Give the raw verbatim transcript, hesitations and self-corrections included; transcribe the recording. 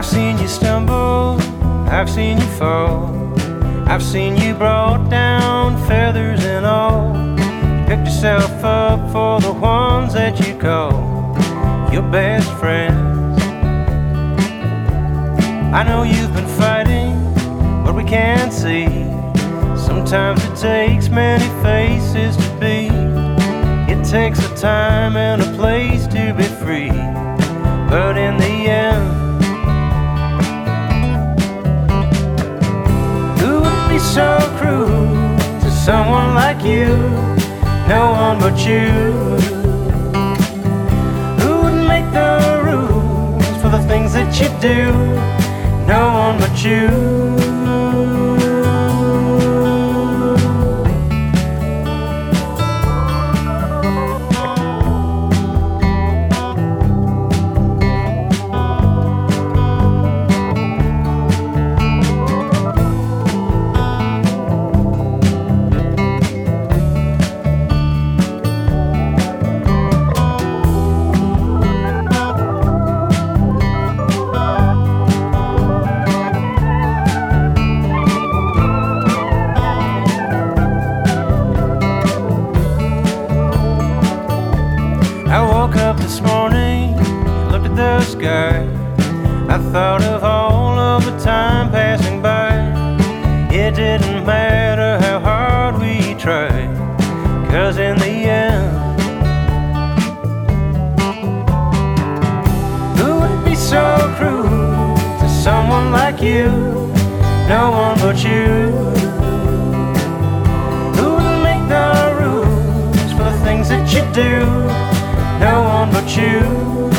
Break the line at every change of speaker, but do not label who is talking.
I've seen you stumble, I've seen you fall, I've seen you brought down, feathers and all. You picked yourself up for the ones that you call your best friends. I know you've been fighting what we can't see. Sometimes it takes many faces to be. It takes a time and a place to be free. But in the end, who would be so cruel to someone like you? No one but you. Who would make the rules for the things that you do? No one but you. I woke up this morning, looked at the sky. I thought of all of the time passing by. It didn't matter how hard we tried, 'cause in the end, who would be so cruel to someone like you? No one but you. Who would make the rules for the things that you do? No one but you.